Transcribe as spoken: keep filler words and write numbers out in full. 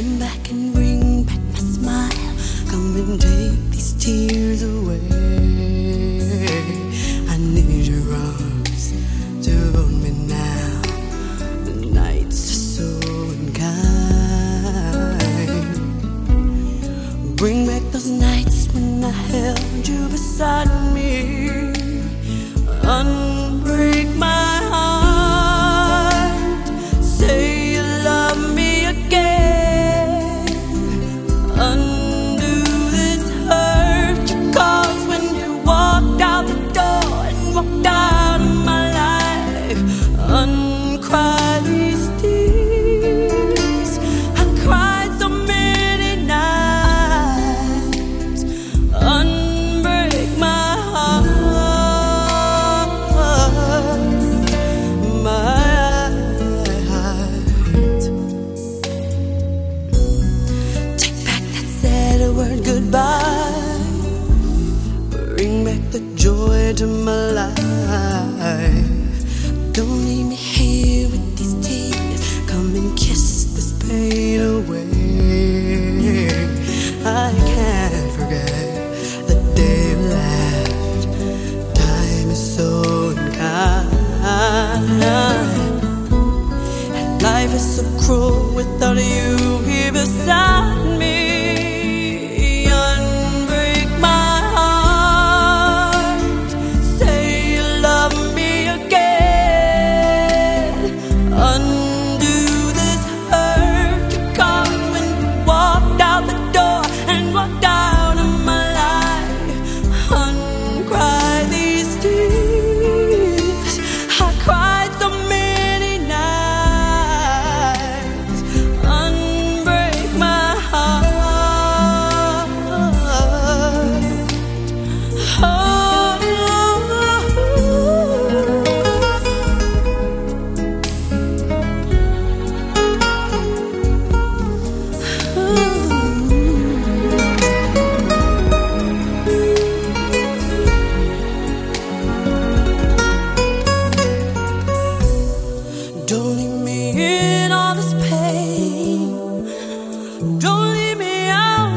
Come back and bring back my smile. Come and take these tears away. I need your arms to hold me now. The nights are so unkind. Bring back those nights when I held you beside me. Unbreak my heart. Say you love me again. Undo this hurt you caused when you walked out the door and walked out of my life. Uncry these tears. I cried so many nights. Unbreak my heart. Word goodbye. Bring back the joy to my life. Don't leave me here with these tears. Come and kiss this pain away. I can't forget the day you left. Time is so unkind, and life is so cruel without you here beside me. Don't leave me in all this pain. Don't leave me out.